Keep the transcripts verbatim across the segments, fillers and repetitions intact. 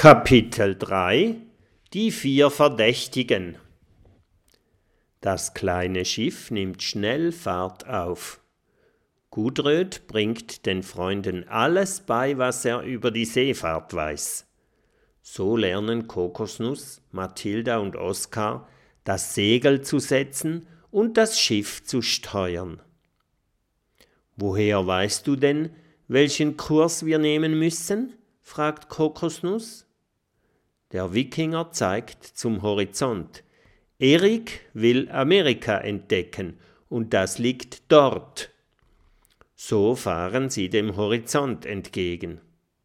Kapitel drei Die vier Verdächtigen. Das kleine Schiff nimmt schnell Fahrt auf. Gudröd bringt den Freunden alles bei, was er über die Seefahrt weiß. So lernen Kokosnuss, Mathilda und Oskar, das Segel zu setzen und das Schiff zu steuern. »Woher weißt du denn, welchen Kurs wir nehmen müssen?« fragt Kokosnuss. Der Wikinger zeigt zum Horizont. Erik will Amerika entdecken und das liegt dort. So fahren sie dem Horizont entgegen.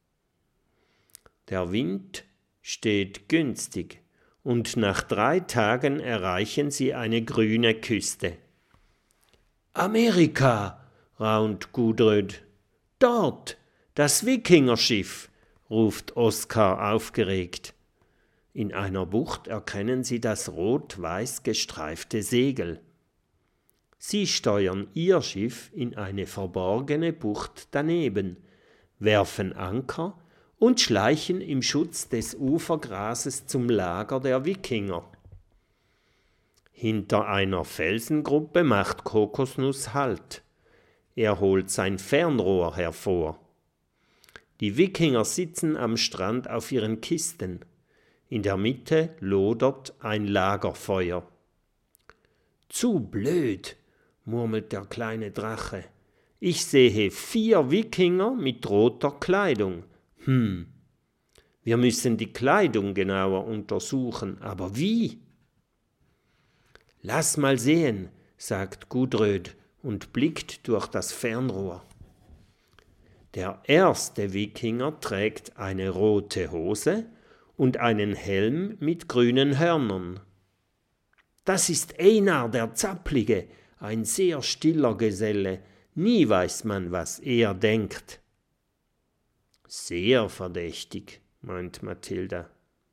Der Wind steht günstig und nach drei Tagen erreichen sie eine grüne Küste. »Amerika«, raunt Gudröd. »Dort, das Wikingerschiff«, ruft Oskar aufgeregt. In einer Bucht erkennen sie das rot-weiß gestreifte Segel. Sie steuern ihr Schiff in eine verborgene Bucht daneben, werfen Anker und schleichen im Schutz des Ufergrases zum Lager der Wikinger. Hinter einer Felsengruppe macht Kokosnuss Halt. Er holt sein Fernrohr hervor. Die Wikinger sitzen am Strand auf ihren Kisten. In der Mitte lodert ein Lagerfeuer. »Zu blöd«, murmelt der kleine Drache. »Ich sehe vier Wikinger mit roter Kleidung. Hm, wir müssen die Kleidung genauer untersuchen, aber wie?« »Lass mal sehen«, sagt Gudröd und blickt durch das Fernrohr. Der erste Wikinger trägt eine rote Hose und einen Helm mit grünen Hörnern. »Das ist Einar der Zapplige, ein sehr stiller Geselle. Nie weiß man, was er denkt.« »Sehr verdächtig«, meint Mathilda.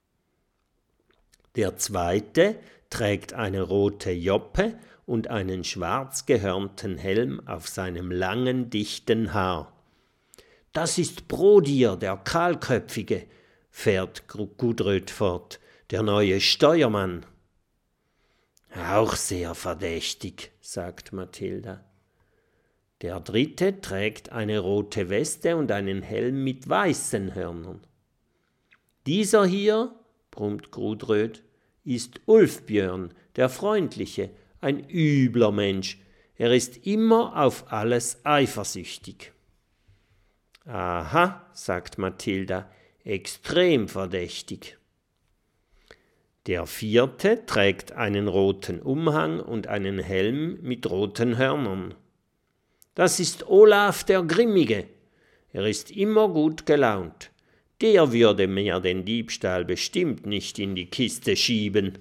Der zweite trägt eine rote Joppe und einen schwarz gehörnten Helm auf seinem langen, dichten Haar. »Das ist Brodier, der Kahlköpfige«, fährt Gudröd fort, »der neue Steuermann.« »Auch sehr verdächtig«, sagt Mathilda. Der dritte trägt eine rote Weste und einen Helm mit weißen Hörnern. »Dieser hier«, brummt Gudröd, »ist Ulfbjörn, der Freundliche, ein übler Mensch. Er ist immer auf alles eifersüchtig.« »Aha«, sagt Mathilda, »extrem verdächtig.« Der vierte trägt einen roten Umhang und einen Helm mit roten Hörnern. »Das ist Olaf der Grimmige. Er ist immer gut gelaunt. Der würde mir den Diebstahl bestimmt nicht in die Kiste schieben.«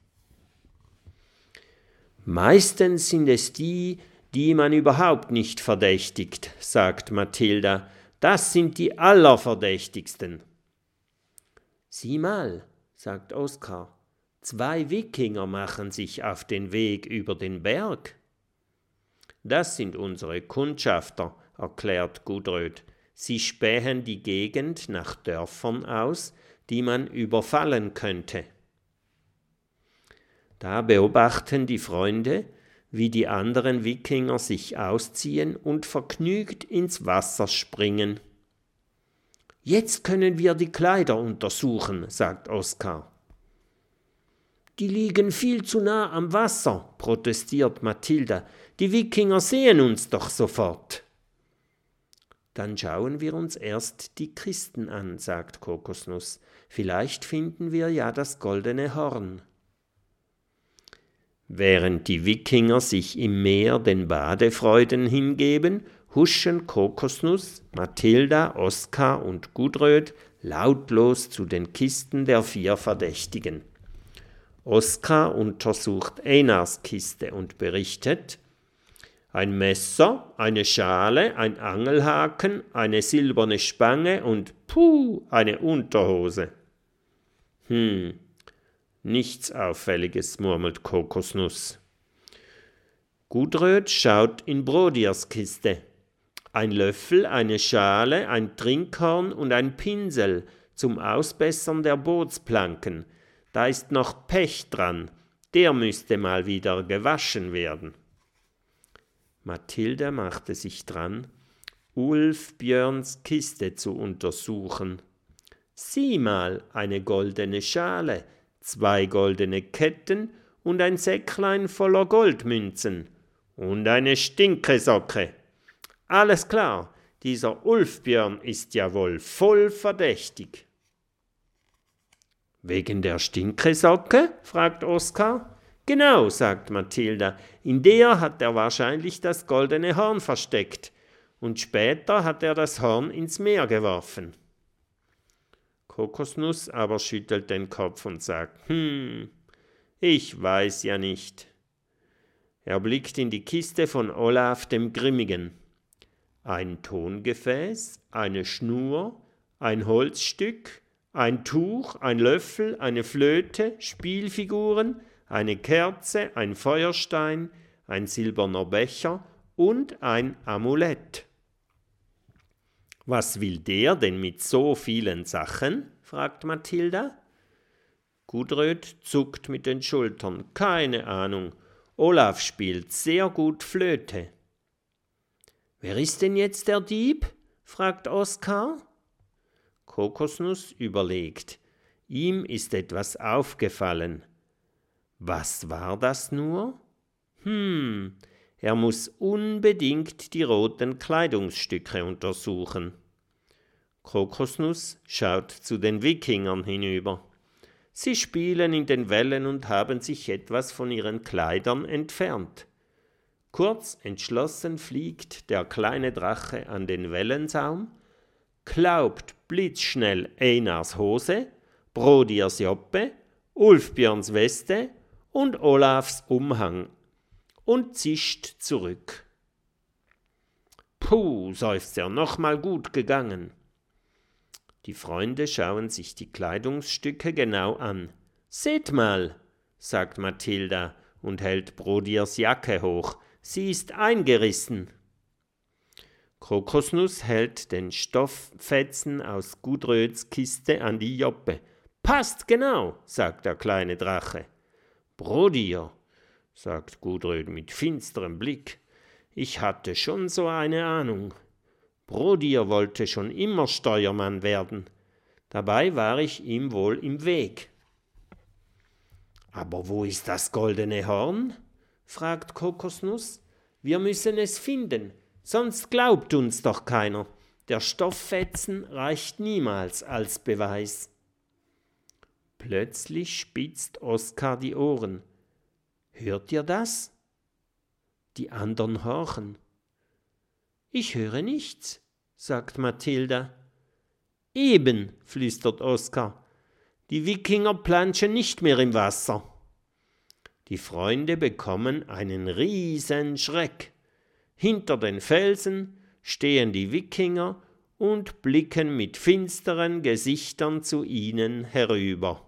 »Meistens sind es die, die man überhaupt nicht verdächtigt«, sagt Mathilda. »Das sind die Allerverdächtigsten.« »Sieh mal«, sagt Oskar, »zwei Wikinger machen sich auf den Weg über den Berg.« »Das sind unsere Kundschafter«, erklärt Gudröd. »Sie spähen die Gegend nach Dörfern aus, die man überfallen könnte.« Da beobachten die Freunde, wie die anderen Wikinger sich ausziehen und vergnügt ins Wasser springen. »Jetzt können wir die Kleider untersuchen«, sagt Oskar. »Die liegen viel zu nah am Wasser«, protestiert Mathilda. »Die Wikinger sehen uns doch sofort.« »Dann schauen wir uns erst die Kisten an«, sagt Kokosnuss. »Vielleicht finden wir ja das goldene Horn.« Während die Wikinger sich im Meer den Badefreuden hingeben, huschen Kokosnuss, Mathilda, Oskar und Gudröd lautlos zu den Kisten der vier Verdächtigen. Oskar untersucht Einars Kiste und berichtet: »Ein Messer, eine Schale, ein Angelhaken, eine silberne Spange und, puh, eine Unterhose.« »Hm, nichts Auffälliges«, murmelt Kokosnuss. Gudröd schaut in Brodiers Kiste. Ein Löffel, eine Schale, ein Trinkhorn und ein Pinsel, zum Ausbessern der Bootsplanken. Da ist noch Pech dran, der müsste mal wieder gewaschen werden. Mathilda machte sich dran, Ulfbjörns Kiste zu untersuchen. Sieh mal, eine goldene Schale, zwei goldene Ketten und ein Säcklein voller Goldmünzen und eine Stinkesocke. Alles klar, dieser Ulfbjörn ist ja wohl voll verdächtig. Wegen der Stinkesocke? Fragt Oskar. Genau, sagt Mathilda, in der hat er wahrscheinlich das goldene Horn versteckt und später hat er das Horn ins Meer geworfen. Kokosnuss aber schüttelt den Kopf und sagt, hm, ich weiß ja nicht. Er blickt in die Kiste von Olaf dem Grimmigen. Ein Tongefäß, eine Schnur, ein Holzstück, ein Tuch, ein Löffel, eine Flöte, Spielfiguren, eine Kerze, ein Feuerstein, ein silberner Becher und ein Amulett. Was will der denn mit so vielen Sachen? Fragt Mathilda. Gudröd zuckt mit den Schultern. Keine Ahnung. Olaf spielt sehr gut Flöte. Wer ist denn jetzt der Dieb? Fragt Oskar. Kokosnuss überlegt. Ihm ist etwas aufgefallen. Was war das nur? Hm, er muss unbedingt die roten Kleidungsstücke untersuchen. Kokosnuss schaut zu den Wikingern hinüber. Sie spielen in den Wellen und haben sich etwas von ihren Kleidern entfernt. Kurz entschlossen fliegt der kleine Drache an den Wellensaum, klaubt blitzschnell Einars Hose, Brodiers Joppe, Ulfbjörns Weste und Olafs Umhang und zischt zurück. Puh, seufzt er, nochmal gut gegangen. Die Freunde schauen sich die Kleidungsstücke genau an. Seht mal, sagt Mathilda und hält Brodiers Jacke hoch. Sie ist eingerissen. Kokosnuss hält den Stofffetzen aus Gudröds Kiste an die Joppe. Passt genau, sagt der kleine Drache. Brodier, sagt Gudröd mit finsterem Blick. Ich hatte schon so eine Ahnung. Brodier wollte schon immer Steuermann werden. Dabei war ich ihm wohl im Weg. Aber wo ist das goldene Horn? Fragt Kokosnuss. Wir müssen es finden, sonst glaubt uns doch keiner. Der Stofffetzen reicht niemals als Beweis. Plötzlich spitzt Oskar die Ohren. Hört ihr das? Die anderen horchen. Ich höre nichts, sagt Mathilda. Eben, flüstert Oskar. Die Wikinger planschen nicht mehr im Wasser. Die Freunde bekommen einen riesen Schreck. Hinter den Felsen stehen die Wikinger und blicken mit finsteren Gesichtern zu ihnen herüber.